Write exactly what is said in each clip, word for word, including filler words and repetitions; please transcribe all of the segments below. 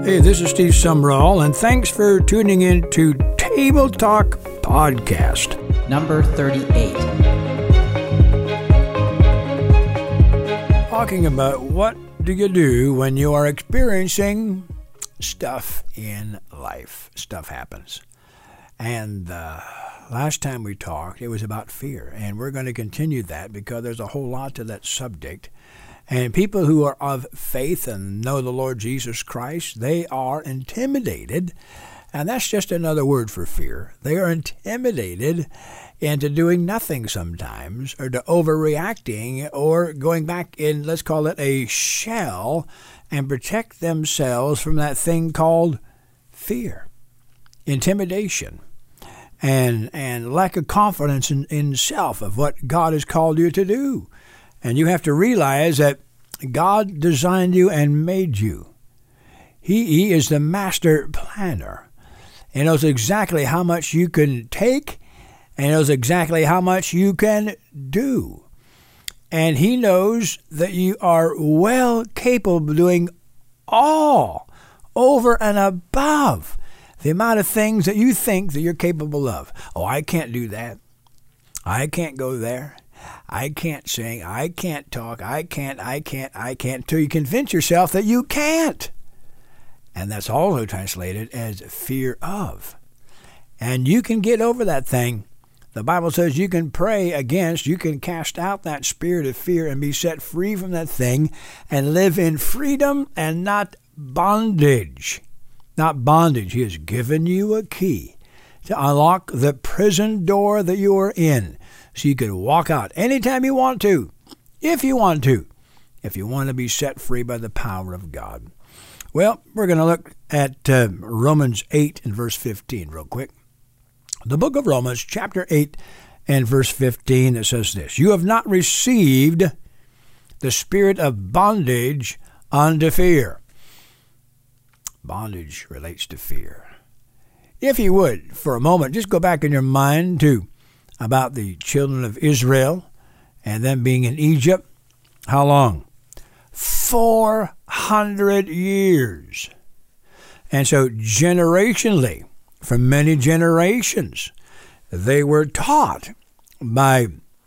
Hey, this is Steve Sumrall, and thanks for tuning in to Table Talk Podcast. Number thirty-eight. Talking about what do you do when you are experiencing stuff in life. Stuff happens. And uh, last time we talked, it was about fear, and we're going to continue that because there's a whole lot to that subject. And people who are of faith and know the Lord Jesus Christ, they are intimidated. And that's just another word for fear. They are intimidated into doing nothing sometimes, or to overreacting, or going back in, let's call it a shell, and protect themselves from that thing called fear, intimidation, and and lack of confidence in, in self of what God has called you to do. And you have to realize that God designed you and made you. He, he is the master planner. He knows exactly how much you can take, and he knows exactly how much you can do. And he knows that you are well capable of doing all over and above the amount of things that you think that you're capable of. Oh, I can't do that. I can't go there. I can't sing, I can't talk, I can't, I can't, I can't, until you convince yourself that you can't. And that's also translated as fear of. And you can get over that thing. The Bible says you can pray against, you can cast out that spirit of fear and be set free from that thing and live in freedom and not bondage. Not bondage. He has given you a key to unlock the prison door that you are in. So you can walk out anytime you want to, if you want to, if you want to be set free by the power of God. Well, we're going to look at uh, Romans eight and verse fifteen real quick. The book of Romans, chapter eight and verse fifteen, it says this: You have not received the spirit of bondage unto fear. Bondage relates to fear. If you would, for a moment, just go back in your mind to about the children of Israel and them being in Egypt. How long? four hundred years. And so generationally, for many generations, they were taught by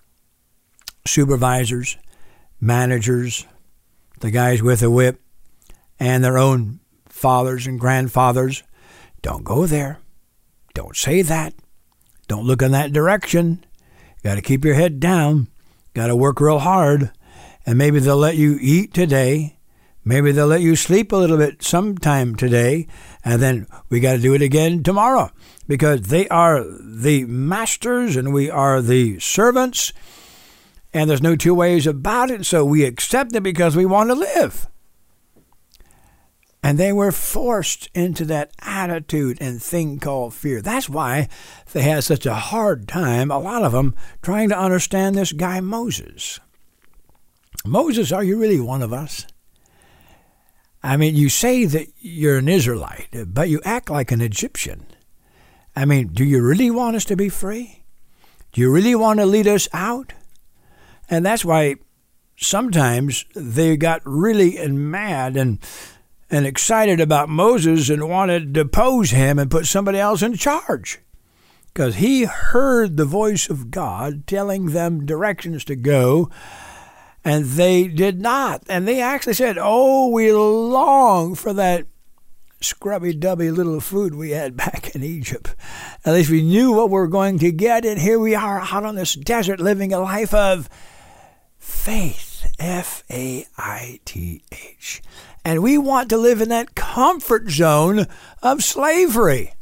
supervisors, managers, the guys with a whip, and their own fathers and grandfathers. Don't go there. Don't say that. Don't look in that direction. Got to keep your head down. Got to work real hard. And maybe they'll let you eat today. Maybe they'll let you sleep a little bit sometime today. And then we got to do it again tomorrow. Because they are the masters and we are the servants. And there's no two ways about it. So we accept it because we want to live. And they were forced into that attitude and thing called fear. That's why they had such a hard time, a lot of them, trying to understand this guy Moses. Moses, are you really one of us? I mean, you say that you're an Israelite, but you act like an Egyptian. I mean, do you really want us to be free? Do you really want to lead us out? And that's why sometimes they got really mad and and excited about Moses and wanted to depose him and put somebody else in charge. Because he heard the voice of God telling them directions to go, and they did not. And they actually said, oh, we long for that scrubby-dubby little food we had back in Egypt. At least we knew what we were going to get, and here we are out on this desert living a life of faith. F A I T H. And we want to live in that comfort zone of slavery.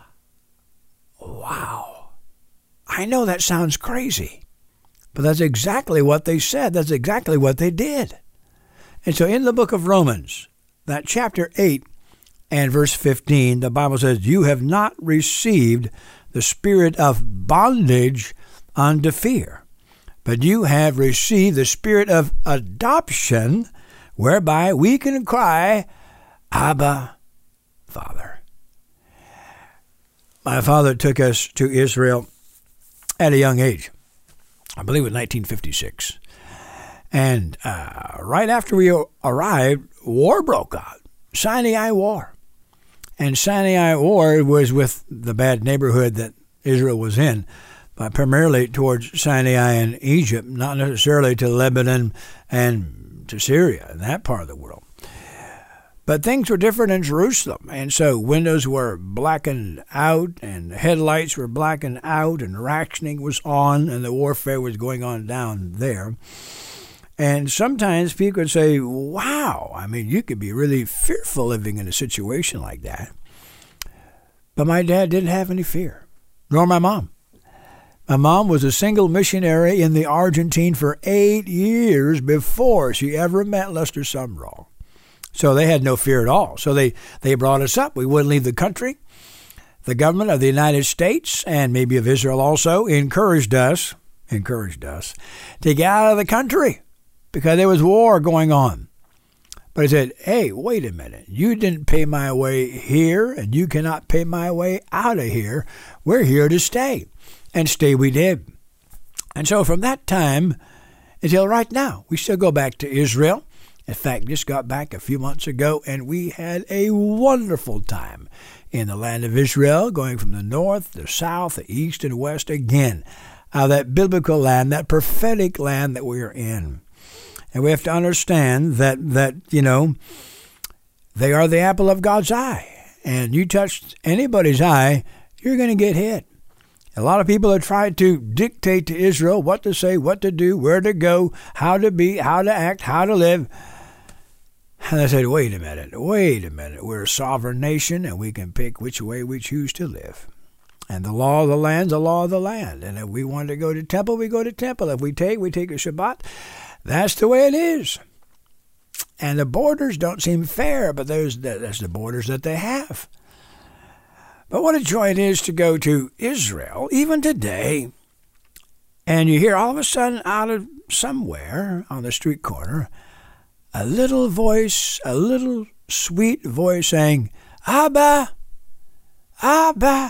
Wow. I know that sounds crazy, but that's exactly what they said. That's exactly what they did. And so in the book of Romans, that chapter eight and verse fifteen, the Bible says, you have not received the spirit of bondage unto fear, but you have received the spirit of adoption, whereby we can cry, Abba, Father. My father took us to Israel at a young age. I believe it was nineteen fifty-six. And uh, right after we arrived, war broke out. Sinai War. And Sinai War was with the bad neighborhood that Israel was in, but primarily towards Sinai and Egypt, not necessarily to Lebanon and to Syria and that part of the world. But things were different in Jerusalem, and so windows were blackened out, and headlights were blackened out, and rationing was on, and the warfare was going on down there. And sometimes people would say, wow, I mean, you could be really fearful living in a situation like that. But my dad didn't have any fear, nor my mom. My mom was a single missionary in the Argentine for eight years before she ever met Lester Sumrall. So they had no fear at all. So they, they brought us up. We wouldn't leave the country. The government of the United States, and maybe of Israel also, encouraged us, encouraged us to get out of the country because there was war going on. But he said, hey, wait a minute. You didn't pay my way here, and you cannot pay my way out of here. We're here to stay. And stay we did. And so from that time until right now, we still go back to Israel. In fact, just got back a few months ago, and we had a wonderful time in the land of Israel, going from the north, the south, the east, and west again. Uh, that biblical land, that prophetic land that we are in. And we have to understand that, that, you know, they are the apple of God's eye. And you touch anybody's eye, you're going to get hit. A lot of people have tried to dictate to Israel what to say, what to do, where to go, how to be, how to act, how to live. And I said, wait a minute, wait a minute. We're a sovereign nation, and we can pick which way we choose to live. And the law of the land's the law of the land. And if we want to go to temple, we go to temple. If we take, we take a Shabbat. That's the way it is. And the borders don't seem fair, but there's that's the borders that they have. But what a joy it is to go to Israel, even today, and you hear all of a sudden out of somewhere on the street corner, a little voice, a little sweet voice saying, Abba, Abba,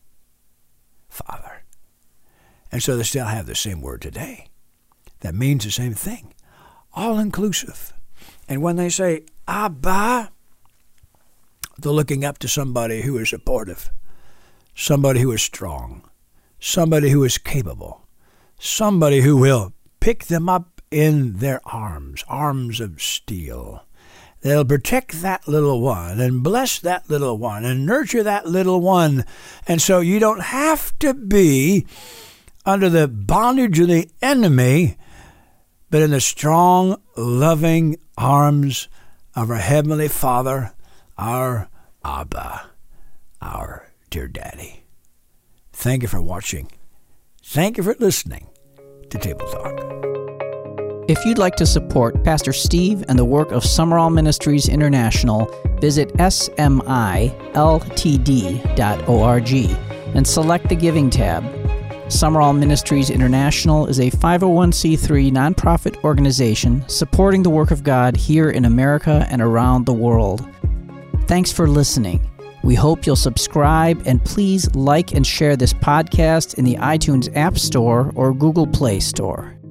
Father. And so they still have the same word today. That means the same thing, all-inclusive. And when they say, Abba, they're looking up to somebody who is supportive, somebody who is strong, somebody who is capable, somebody who will pick them up in their arms, arms of steel. They'll protect that little one and bless that little one and nurture that little one. And so you don't have to be under the bondage of the enemy, but in the strong, loving arms of our Heavenly Father, our Abba, our dear Daddy. Thank you for watching. Thank you for listening to Table Talk. If you'd like to support Pastor Steve and the work of Summerall Ministries International, visit S M I L T D dot org and select the Giving tab. Summerall Ministries International is a five oh one c three nonprofit organization supporting the work of God here in America and around the world. Thanks for listening. We hope you'll subscribe, and please like and share this podcast in the iTunes App Store or Google Play Store.